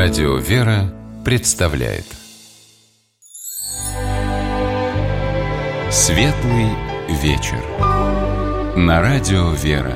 Радио «Вера» представляет Светлый вечер на Радио «Вера».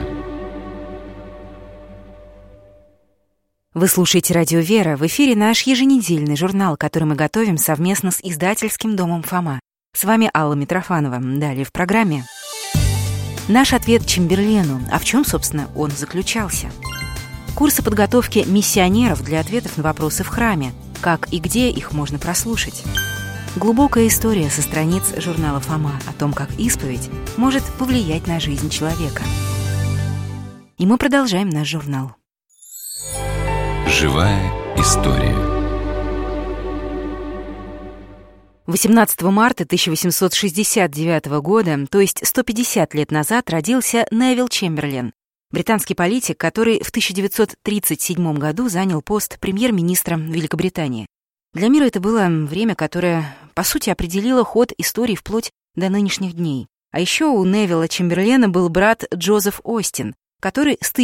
Вы слушаете «Радио Вера». В эфире наш еженедельный журнал, который мы готовим совместно с издательским домом «Фома». С вами Алла Митрофанова. Далее в программе наш ответ Чемберлену. А в чем, собственно, он заключался? Курсы подготовки миссионеров для ответов на вопросы в храме. Как и где их можно прослушать? Глубокая история со страниц журнала «Фома» о том, как исповедь может повлиять на жизнь человека. И мы продолжаем наш журнал. Живая история. 18 марта 1869 года, то есть 150 лет назад, родился Невилл Чемберлен, британский политик, который в 1937 году занял пост премьер-министра Великобритании. Для мира это было время, которое, по сути, определило ход истории вплоть до нынешних дней. А еще у Невилла Чемберлена был брат Джозеф Остин, который с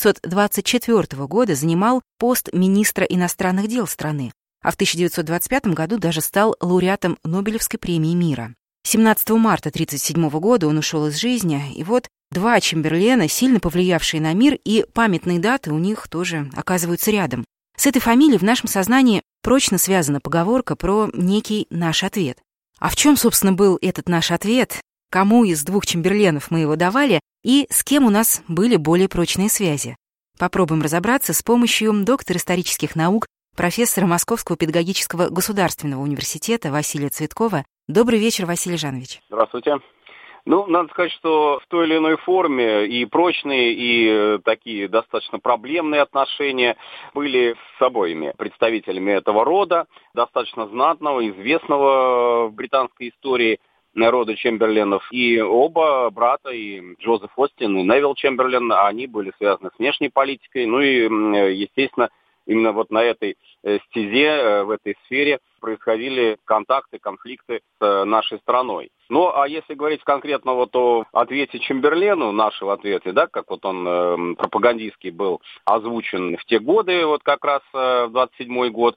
1924 года занимал пост министра иностранных дел страны, а в 1925 году даже стал лауреатом Нобелевской премии мира. 17 марта 1937 года он ушел из жизни, и вот два Чемберлена, сильно повлиявшие на мир, и памятные даты у них тоже оказываются рядом. С этой фамилией в нашем сознании прочно связана поговорка про некий наш ответ. А в чем, собственно, был этот наш ответ? Кому из двух Чемберленов мы его давали и с кем у нас были более прочные связи? Попробуем разобраться с помощью доктора исторических наук, профессора Московского педагогического государственного университета Василия Цветкова. Добрый вечер, Василий Жанович. Здравствуйте. Надо сказать, что в той или иной форме и прочные, и такие достаточно проблемные отношения были с обоими представителями этого рода, достаточно знатного, известного в британской истории рода Чемберленов. И оба брата, и Джозеф Остин, и Невилл Чемберлен, они были связаны с внешней политикой. И, естественно, именно вот на этой стезе, в этой сфере происходили контакты, конфликты с нашей страной. А если говорить конкретно вот о ответе Чемберлену, нашем ответе, да, как вот он пропагандистский был озвучен в те годы, вот как раз в 27-й год,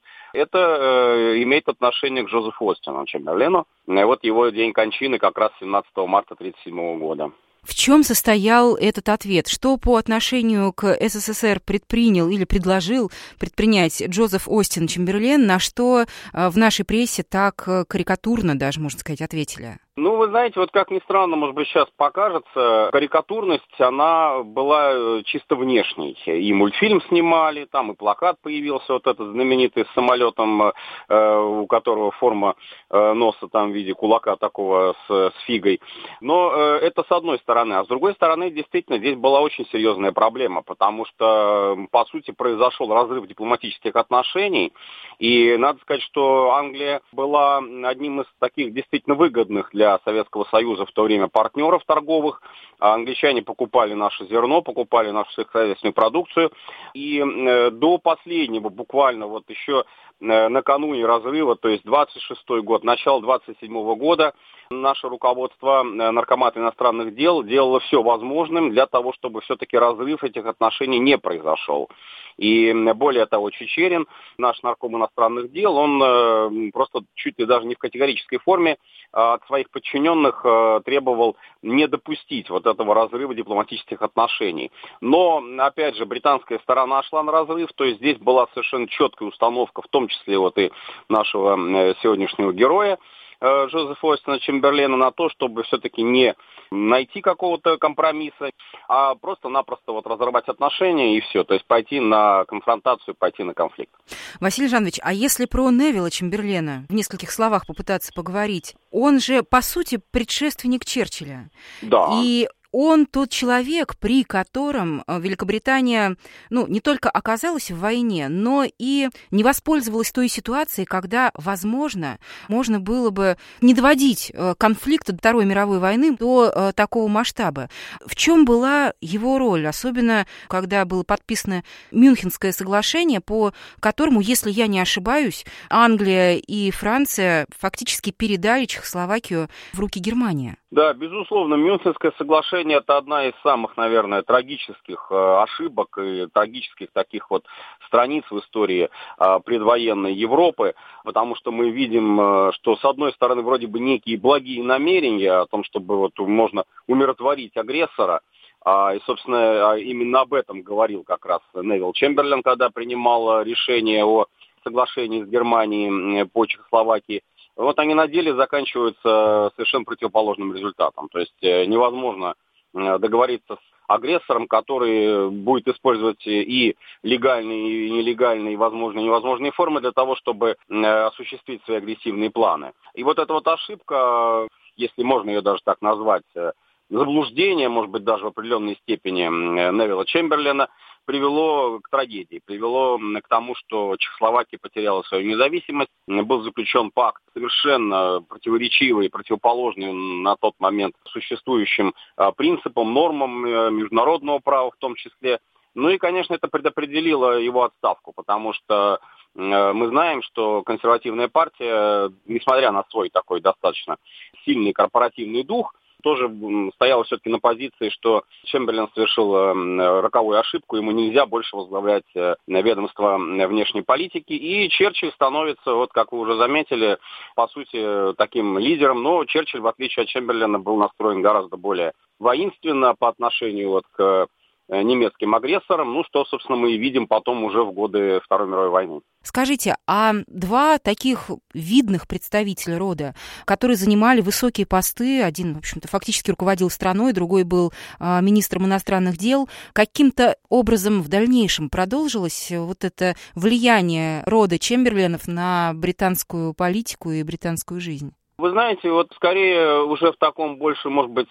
это имеет отношение к Джозефу Остину Чемберлену. Вот его день кончины как раз 17 марта 1937 года. В чем состоял этот ответ? Что по отношению к СССР предпринял или предложил предпринять Джозеф Остин Чемберлен, на что в нашей прессе так карикатурно даже, можно сказать, ответили? Вы знаете, вот как ни странно, может быть, сейчас покажется, карикатурность, она была чисто внешней. И мультфильм снимали, там и плакат появился, вот этот знаменитый с самолетом, у которого форма носа там в виде кулака такого с фигой. Но это с одной стороны. А с другой стороны, действительно, здесь была очень серьезная проблема, потому что, по сути, произошел разрыв дипломатических отношений. И надо сказать, что Англия была одним из таких действительно выгодных для Советского Союза в то время партнеров торговых. Англичане покупали наше зерно, покупали нашу сельскохозяйственную продукцию. И до последнего, буквально вот еще накануне разрыва, то есть 26-й год, начало 27-го года, наше руководство, Наркомат иностранных дел, делало все возможным для того, чтобы все-таки разрыв этих отношений не произошел. И более того, Чичерин, наш нарком иностранных дел, он просто чуть ли даже не в категорической форме от своих подчиненных требовал не допустить вот этого разрыва дипломатических отношений. Но, опять же, британская сторона шла на разрыв, то есть здесь была совершенно четкая установка, в том числе вот и нашего сегодняшнего героя, Джозефа Остина Чемберлена, на то, чтобы все-таки не найти какого-то компромисса, а просто-напросто вот разорвать отношения и все, то есть пойти на конфронтацию, пойти на конфликт. Василий Жанович, а если про Невилла Чемберлена в нескольких словах попытаться поговорить, он же, по сути, предшественник Черчилля. Да. И он тот человек, при котором Великобритания, не только оказалась в войне, но и не воспользовалась той ситуацией, когда, возможно, можно было бы не доводить конфликт от Второй мировой войны до такого масштаба. В чем была его роль, особенно когда было подписано Мюнхенское соглашение, по которому, если я не ошибаюсь, Англия и Франция фактически передали Чехословакию в руки Германии? Да, безусловно, Мюнхенское соглашение – это одна из самых, наверное, трагических ошибок и трагических таких вот страниц в истории предвоенной Европы, потому что мы видим, что, с одной стороны, вроде бы некие благие намерения о том, чтобы вот можно умиротворить агрессора, и, собственно, именно об этом говорил как раз Невил Чемберлен, когда принимал решение о соглашении с Германией по Чехословакии. Вот они на деле заканчиваются совершенно противоположным результатом. То есть невозможно договориться с агрессором, который будет использовать и легальные, и нелегальные, и возможные, и невозможные формы для того, чтобы осуществить свои агрессивные планы. И вот эта вот ошибка, если можно ее даже так назвать, заблуждение, может быть, даже в определенной степени Невилла Чемберлена, привело к трагедии, привело к тому, что Чехословакия потеряла свою независимость, был заключен пакт совершенно противоречивый, противоположный на тот момент существующим принципам, нормам международного права в том числе. Ну и, конечно, это предопределило его отставку, потому что мы знаем, что консервативная партия, несмотря на свой такой достаточно сильный корпоративный дух, тоже стояла все-таки на позиции, что Чемберлен совершил роковую ошибку, ему нельзя больше возглавлять ведомство внешней политики. И Черчилль становится, вот как вы уже заметили, по сути, таким лидером. Но Черчилль, в отличие от Чемберлена, был настроен гораздо более воинственно по отношению вот к немецким агрессорам, ну, что, собственно, мы и видим потом уже в годы Второй мировой войны. Скажите, а два таких видных представителя рода, которые занимали высокие посты, один, в общем-то, фактически руководил страной, другой был министром иностранных дел, каким-то образом в дальнейшем продолжилось вот это влияние рода Чемберленов на британскую политику и британскую жизнь? Вы знаете, вот скорее уже в таком больше, может быть,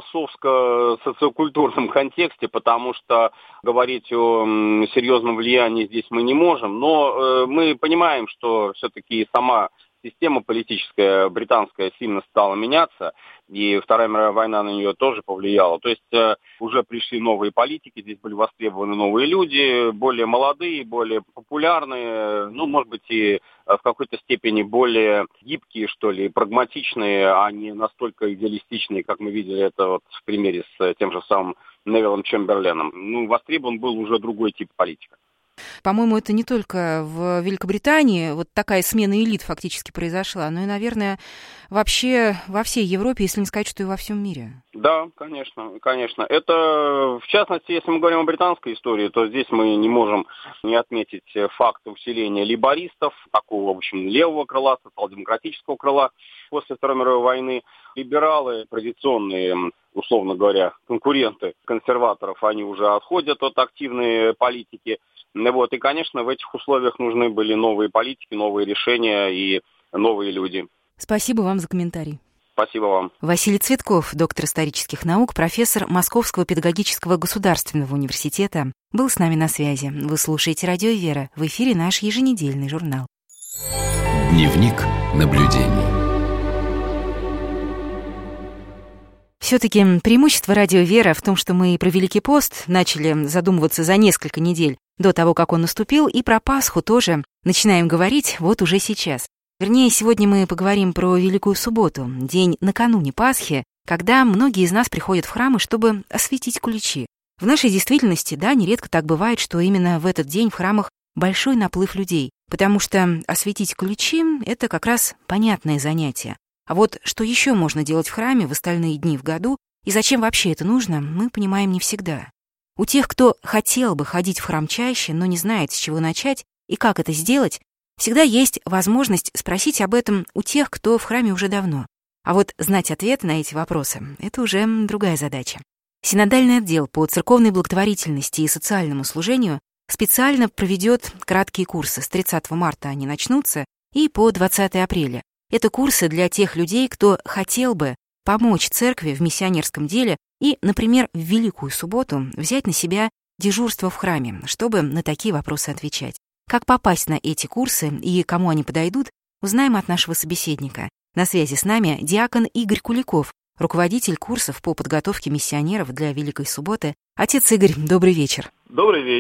философско-социокультурном контексте, потому что говорить о серьезном влиянии здесь мы не можем, но мы понимаем, что все-таки сама система политическая британская сильно стала меняться, и Вторая мировая война на нее тоже повлияла. То есть уже пришли новые политики, здесь были востребованы новые люди, более молодые, более популярные, ну, может быть, и в какой-то степени более гибкие, что ли, прагматичные, а не настолько идеалистичные, как мы видели это вот в примере с тем же самым Невиллом Чемберленом. Ну, востребован был уже другой тип политика. По-моему, это не только в Великобритании вот такая смена элит фактически произошла, но и, наверное, вообще во всей Европе, если не сказать, что и во всем мире. Да, конечно, конечно. Это, в частности, если мы говорим о британской истории, то здесь мы не можем не отметить факт усиления лейбористов, такого, в общем, левого крыла, социал-демократического крыла после Второй мировой войны. Либералы, традиционные, условно говоря, конкуренты консерваторов, они уже отходят от активной политики. Вот. И, конечно, в этих условиях нужны были новые политики, новые решения и новые люди. Спасибо вам за комментарий. Спасибо вам. Василий Цветков, доктор исторических наук, профессор Московского педагогического государственного университета, был с нами на связи. Вы слушаете «Радио Вера». В эфире наш еженедельный журнал. Дневник наблюдений. Все-таки преимущество «Радио Вера» в том, что мы про Великий пост начали задумываться за несколько недель до того, как он наступил, и про Пасху тоже начинаем говорить вот уже сейчас. Вернее, сегодня мы поговорим про Великую Субботу, день накануне Пасхи, когда многие из нас приходят в храмы, чтобы осветить куличи. В нашей действительности, да, нередко так бывает, что именно в этот день в храмах большой наплыв людей, потому что осветить ключи — это как раз понятное занятие. А вот что еще можно делать в храме в остальные дни в году, и зачем вообще это нужно, мы понимаем не всегда. У тех, кто хотел бы ходить в храм чаще, но не знает, с чего начать и как это сделать, всегда есть возможность спросить об этом у тех, кто в храме уже давно. А вот знать ответы на эти вопросы — это уже другая задача. Синодальный отдел по церковной благотворительности и социальному служению специально проведет краткие курсы. С 30 марта они начнутся и по 20 апреля. Это курсы для тех людей, кто хотел бы помочь церкви в миссионерском деле и, например, в Великую Субботу взять на себя дежурство в храме, чтобы на такие вопросы отвечать. Как попасть на эти курсы и кому они подойдут, узнаем от нашего собеседника. На связи с нами диакон Игорь Куликов, руководитель курсов по подготовке миссионеров для Великой Субботы. Отец Игорь, добрый вечер. Добрый вечер.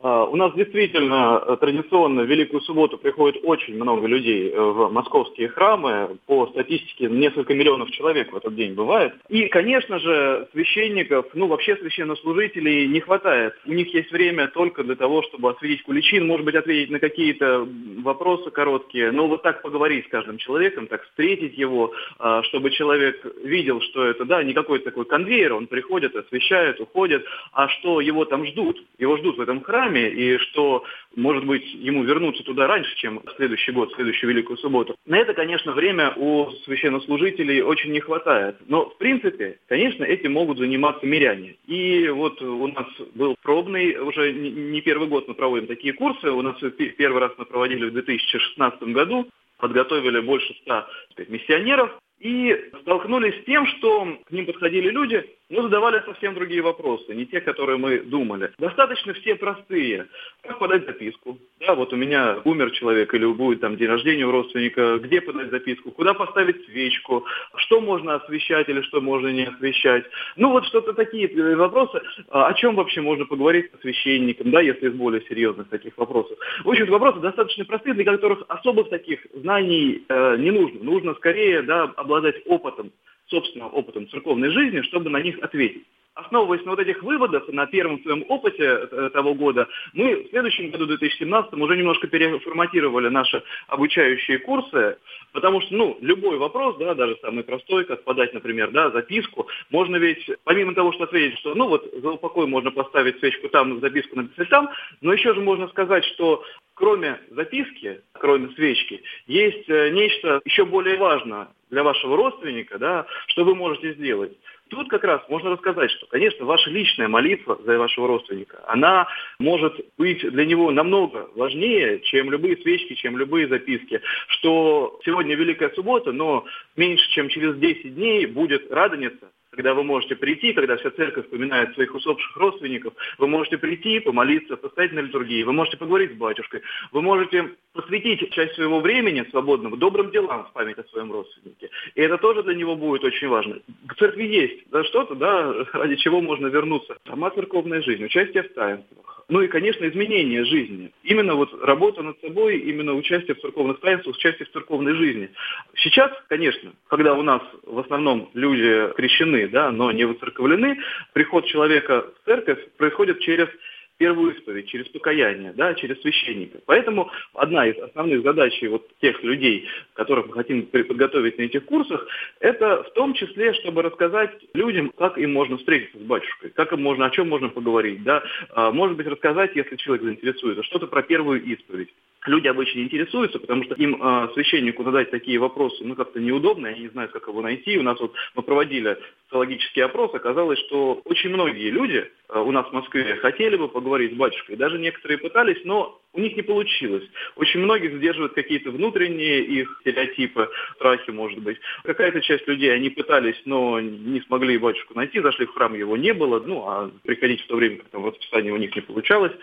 У нас действительно традиционно в Великую Субботу приходит очень много людей в московские храмы. По статистике несколько миллионов человек в этот день бывает. И, конечно же, священников, вообще священнослужителей не хватает. У них есть время только для того, чтобы осветить куличин, может быть, ответить на какие-то вопросы короткие. Но вот так поговорить с каждым человеком, так встретить его, чтобы человек видел, что это, не какой-то такой конвейер, он приходит, освещает, уходит, а что его там ждут. Его ждут в этом храме, и что, может быть, ему вернуться туда раньше, чем в следующий год, в следующую Великую Субботу. На это, конечно, время у священнослужителей очень не хватает. Но, в принципе, конечно, этим могут заниматься миряне. И вот у нас был пробный, уже не первый год мы проводим такие курсы. У нас первый раз мы проводили в 2016 году, подготовили больше 100 миссионеров. И столкнулись с тем, что к ним подходили люди, задавали совсем другие вопросы, не те, которые мы думали. Достаточно все простые. Как подать записку? Вот у меня умер человек или будет день рождения у родственника. Где подать записку? Куда поставить свечку? Что можно освещать или что можно не освещать? Что-то такие вопросы. О чем вообще можно поговорить со священником, если из более серьезных таких вопросов. В общем, вопросы достаточно простые, для которых особых таких знаний не нужно. Нужно скорее, обладать собственным опытом церковной жизни, чтобы на них ответить. Основываясь на этих выводах, на первом своем опыте того года, мы в следующем году, 2017, уже немножко переформатировали наши обучающие курсы, потому что, любой вопрос, даже самый простой, как подать, например, записку, можно ведь, помимо того, что ответить, что, за упокой можно поставить свечку там, записку написать там, но еще же можно сказать, что кроме записки, кроме свечки, есть нечто еще более важное для вашего родственника, что вы можете сделать. Тут как раз можно рассказать, что, конечно, ваша личная молитва за вашего родственника, она может быть для него намного важнее, чем любые свечки, чем любые записки. Что сегодня Великая Суббота, но меньше чем через 10 дней будет Радоница, когда вы можете прийти, когда вся церковь вспоминает своих усопших родственников, вы можете прийти, помолиться, постоять на литургии, вы можете поговорить с батюшкой, вы можете посвятить часть своего времени свободного добрым делам в память о своем родственнике. И это тоже для него будет очень важно. В церкви есть что-то, ради чего можно вернуться. Сама церковная жизнь, участие в таинствах. И, конечно, изменение жизни. Именно работа над собой, именно участие в церковных таинствах, участие в церковной жизни. Сейчас, конечно, когда у нас в основном люди крещены, но не воцерковлены, приход человека в церковь происходит через первую исповедь, через покаяние, через священника. Поэтому одна из основных задач тех людей, которых мы хотим подготовить на этих курсах, это в том числе, чтобы рассказать людям, как им можно встретиться с батюшкой, как им можно, о чем можно поговорить. Может быть, рассказать, если человек заинтересуется, что-то про первую исповедь. Люди обычно интересуются, потому что им, священнику, задать такие вопросы, как-то неудобно, они не знают, как его найти. У нас мы проводили социологический опрос, оказалось, что очень многие люди у нас в Москве хотели бы поговорить с батюшкой. Даже некоторые пытались, но у них не получилось. Очень многих сдерживают какие-то внутренние их стереотипы, страхи, может быть. Какая-то часть людей, они пытались, но не смогли батюшку найти, зашли в храм, его не было, а приходить в то время, как в расписании у них не получалось.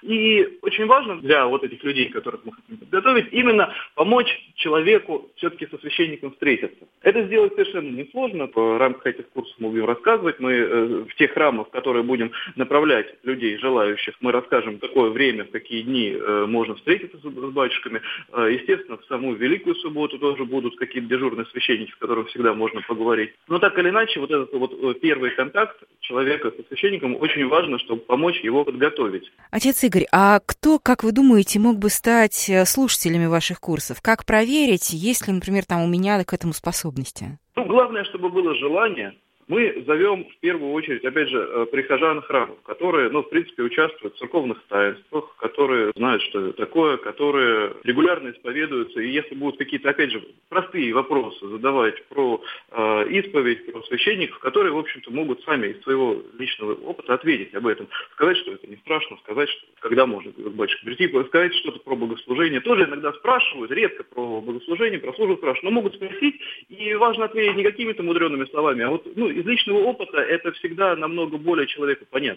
И очень важно для этих людей, которых мы хотим подготовить, именно помочь человеку все-таки со священником встретиться. Это сделать совершенно несложно. В рамках этих курсов мы будем рассказывать. Мы в тех храмах, в которые будем направлять людей, желающих, мы расскажем, какое время, в какие дни можно встретиться с батюшками. Естественно, в саму Великую Субботу тоже будут какие-то дежурные священники, с которыми всегда можно поговорить. Но так или иначе, этот первый контакт человека со священником очень важно, чтобы помочь его подготовить. Отец Игорь, а кто, как вы думаете, мог бы стать слушателями ваших курсов? Как проверить, есть ли, например, у меня к этому способности? Главное, чтобы было желание. Мы зовем в первую очередь, опять же, прихожан храмов, которые, в принципе, участвуют в церковных таинствах, которые знают, что это такое, которые регулярно исповедуются. И если будут какие-то, опять же, простые вопросы задавать про исповедь, про священников, которые, в общем-то, могут сами из своего личного опыта ответить об этом. Сказать, что это не страшно, сказать, что когда можно к батюшке прийти, сказать что-то про богослужение. Тоже иногда спрашивают, редко про богослужение, про службу спрашивают, но могут спросить, и важно ответить не какими-то мудренными словами, а из личного опыта это всегда намного более человеку понятно.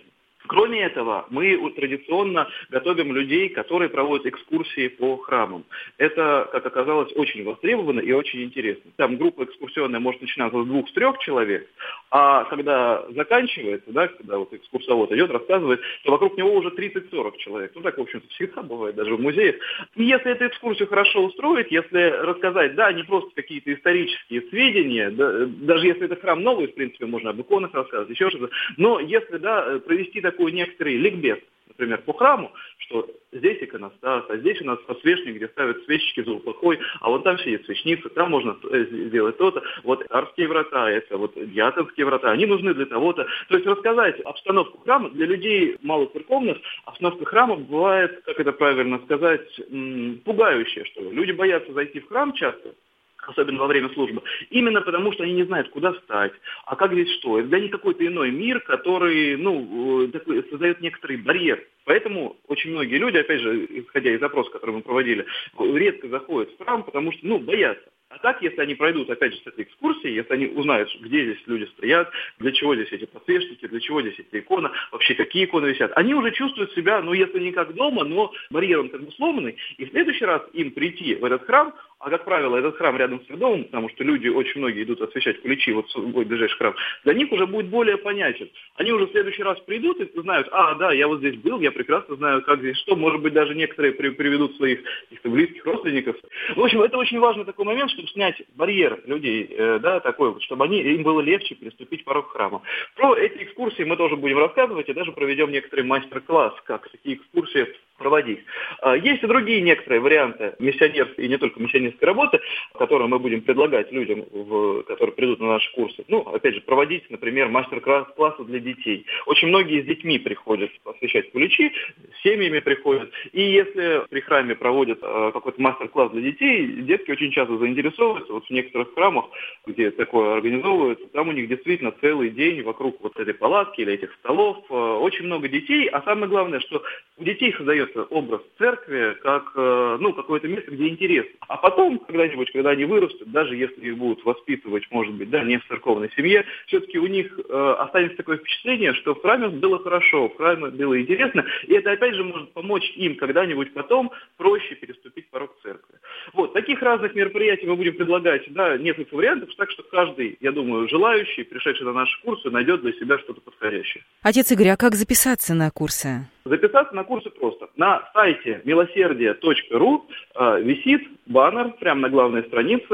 Кроме этого, мы традиционно готовим людей, которые проводят экскурсии по храмам. Это, как оказалось, очень востребовано и очень интересно. Там группа экскурсионная может начинаться с 2-3 человек, а когда заканчивается, да, когда вот экскурсовод идет, рассказывает, то вокруг него уже 30-40 человек. Ну, так, в общем-то, всегда бывает, даже в музеях. И если эту экскурсию хорошо устроить, если рассказать, да, не просто какие-то исторические сведения, да, даже если это храм новый, в принципе, можно об иконах рассказывать, еще что-то, но если, да, провести такой некоторый ликбез, например, по храму, что здесь иконостас, а здесь у нас подсвечник, где ставят свечечки за упокой, а вот там сидит свечница, там можно сделать то-то. Вот арские врата, это вот дьяконские врата, они нужны для того-то. То есть рассказать обстановку храма для людей малоцерковных, обстановка храма бывает, как это правильно сказать, пугающая, что ли. Люди боятся зайти в храм часто, особенно во время службы, именно потому, что они не знают, куда встать, а как здесь что. Это для них какой-то иной мир, который, такой, создает некоторый барьер. Поэтому очень многие люди, опять же, исходя из опроса, который мы проводили, редко заходят в храм, потому что, боятся. А так, если они пройдут, опять же, с этой экскурсией, если они узнают, где здесь люди стоят, для чего здесь эти подсвечники, для чего здесь эта икона, вообще какие иконы висят, они уже чувствуют себя, если не как дома, но барьером как бы сломанный, и в следующий раз им прийти в этот храм, а, как правило, этот храм рядом с их домом, потому что люди, очень многие идут освещать куличи, вот свой ближайший храм, для них уже будет более понятен. Они уже в следующий раз придут и знают, да, я вот здесь был, я прекрасно знаю, как здесь что, может быть, даже некоторые приведут своих каких-то близких родственников. В общем, это очень важный такой момент, чтобы снять барьер людей, такой вот, чтобы им было легче переступить порог храма. Про эти экскурсии мы тоже будем рассказывать и даже проведем некоторый мастер-класс, как такие экскурсии проводить. Есть и другие некоторые варианты миссионерской и не только миссионерской работы, которые мы будем предлагать людям, которые придут на наши курсы. Опять же, проводить, например, мастер-классы для детей. Очень многие с детьми приходят освещать куличи, с семьями приходят. И если при храме проводят какой-то мастер-класс для детей, детки очень часто заинтересовываются. Вот в некоторых храмах, где такое организовывается, там у них действительно целый день вокруг вот этой палатки или этих столов очень много детей. А самое главное, что у детей создается образ церкви как какое-то место, где интересно. А потом, когда-нибудь, когда они вырастут, даже если их будут воспитывать, может быть, не в церковной семье, все-таки у них останется такое впечатление, что в храме было хорошо, в храме было интересно, и это, опять же, может помочь им когда-нибудь потом проще переступить порог церкви. Вот, таких разных мероприятий мы будем предлагать, несколько вариантов, так что каждый, я думаю, желающий, пришедший на наши курсы, найдет для себя что-то подходящее. Отец Игорь, а как записаться на курсы? Записаться на курсы просто. На сайте милосердие.ру висит баннер прямо на главной странице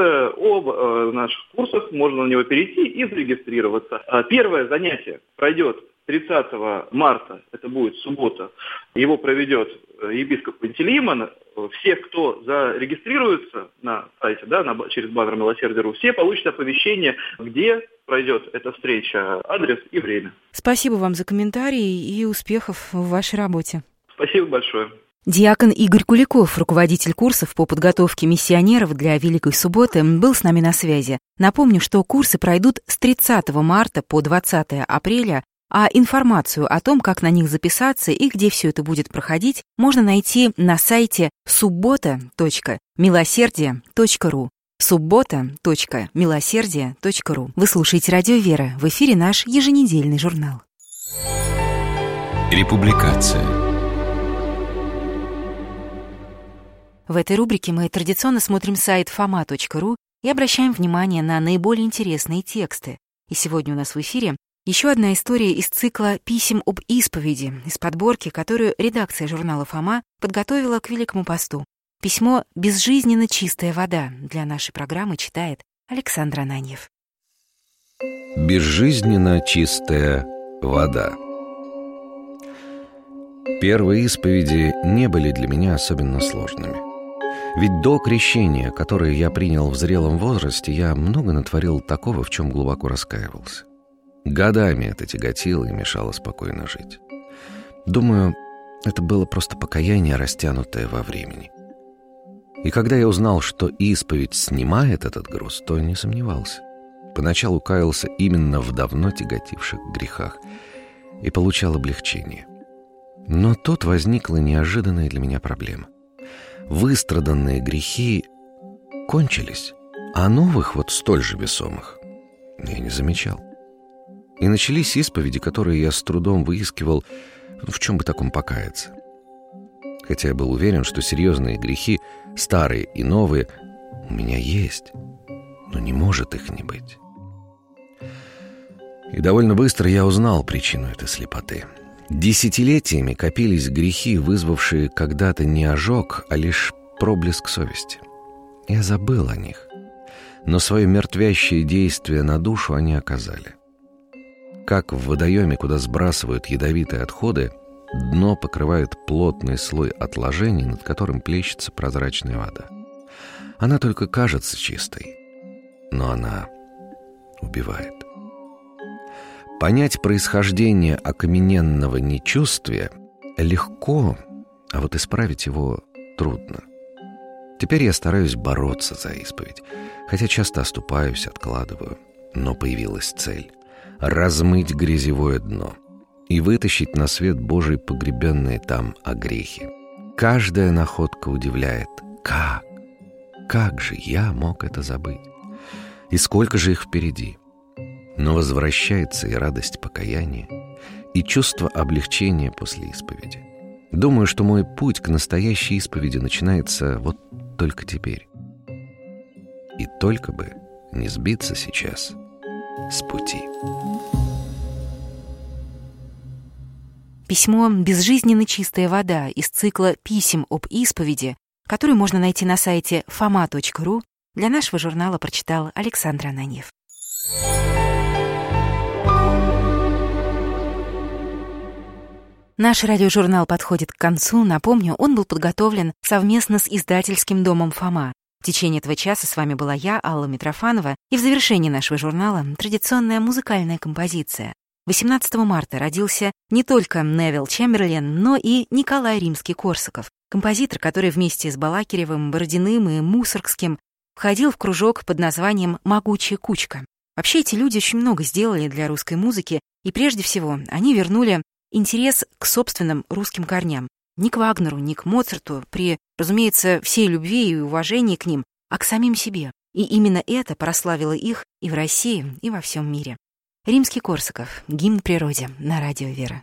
об наших курсах. Можно на него перейти и зарегистрироваться. Первое занятие пройдет 30 марта, это будет суббота. Его проведет епископ Пантелеймон. Все, кто зарегистрируется на сайте, через баннер Милосердия.ру, все получат оповещение, где пройдет эта встреча, адрес и время. Спасибо вам за комментарии и успехов в вашей работе. Спасибо большое. Диакон Игорь Куликов, руководитель курсов по подготовке миссионеров для Великой Субботы, был с нами на связи. Напомню, что курсы пройдут с 30 марта по 20 апреля, а информацию о том, как на них записаться и где все это будет проходить, можно найти на сайте subбота.milosердие.ру. subбота.milosердие.ру. Вы слушаете «Радио Вера». В эфире наш еженедельный журнал. Републикация. В этой рубрике мы традиционно смотрим сайт foma.ru и обращаем внимание на наиболее интересные тексты. И сегодня у нас в эфире еще одна история из цикла «Писем об исповеди», из подборки, которую редакция журнала «Фома» подготовила к Великому посту. Письмо «Безжизненно чистая вода» для нашей программы читает Александр Ананьев. Безжизненно чистая вода. Первые исповеди не были для меня особенно сложными. Ведь до крещения, которое я принял в зрелом возрасте, я много натворил такого, в чем глубоко раскаивался. Годами это тяготило и мешало спокойно жить. Думаю, это было просто покаяние, растянутое во времени. И когда я узнал, что исповедь снимает этот груз, то не сомневался. Поначалу каялся именно в давно тяготивших грехах и получал облегчение. Но тут возникла неожиданная для меня проблема. Выстраданные грехи кончились, а новых, столь же весомых, я не замечал. И начались исповеди, которые я с трудом выискивал В чем бы таком покаяться? Хотя я был уверен, что серьезные грехи, старые и новые, у меня есть, но не может их не быть. И довольно быстро я узнал причину этой слепоты. Десятилетиями копились грехи, вызвавшие когда-то не ожог, а лишь проблеск совести. Я забыл о них, но свое мертвящее действие на душу они оказали. Как в водоеме, куда сбрасывают ядовитые отходы, дно покрывает плотный слой отложений, над которым плещется прозрачная вода. Она только кажется чистой, но она убивает. Понять происхождение окамененного нечувствия легко, а вот исправить его трудно. Теперь я стараюсь бороться за исповедь, хотя часто оступаюсь, откладываю. Но появилась цель — размыть грязевое дно и вытащить на свет Божий погребенные там огрехи. Каждая находка удивляет. Как? Как же я мог это забыть? И сколько же их впереди? Но возвращается и радость покаяния, и чувство облегчения после исповеди. Думаю, что мой путь к настоящей исповеди начинается вот только теперь. И только бы не сбиться сейчас с пути. Письмо «Безжизненно чистая вода» из цикла писем об исповеди, который можно найти на сайте foma.ru, для нашего журнала прочитал Александр Ананьев. Наш радиожурнал подходит к концу. Напомню, он был подготовлен совместно с издательским домом «Фома». В течение этого часа с вами была я, Алла Митрофанова, и в завершении нашего журнала традиционная музыкальная композиция. 18 марта родился не только Невилл Чемберлен, но и Николай Римский-Корсаков, композитор, который вместе с Балакиревым, Бородиным и Мусоргским входил в кружок под названием «Могучая кучка». Вообще эти люди очень много сделали для русской музыки, и прежде всего они вернули интерес к собственным русским корням. Не к Вагнеру, не к Моцарту, при, разумеется, всей любви и уважении к ним, а к самим себе. И именно это прославило их и в России, и во всем мире. Римский-Корсаков. Гимн природе на радио «Вера».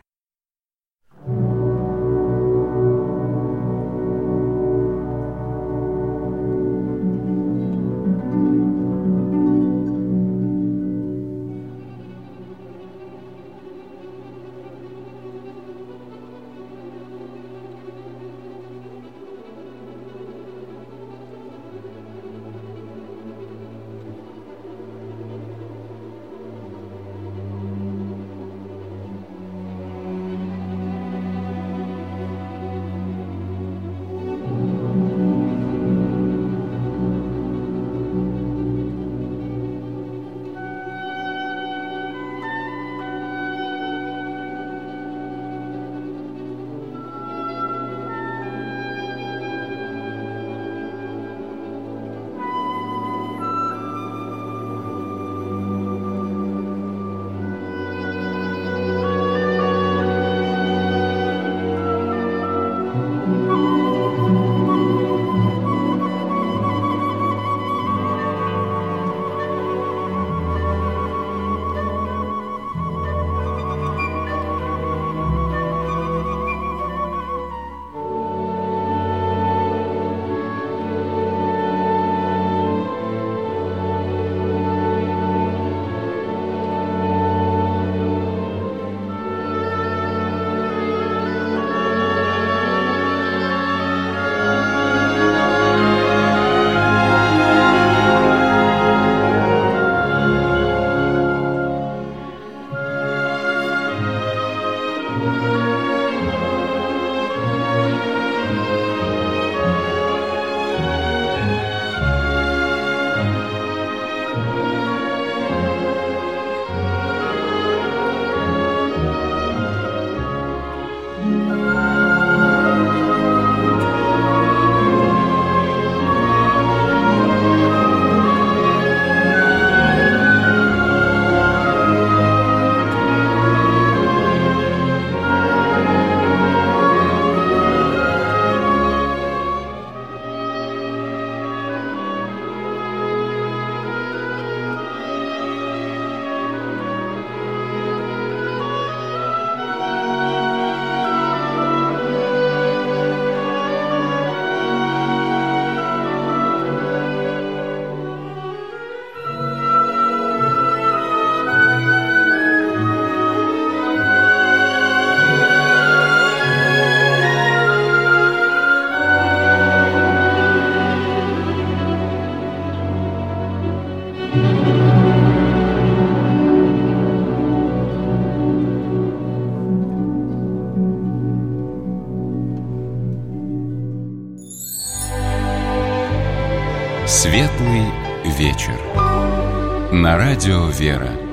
Светлый вечер. На радио «Вера».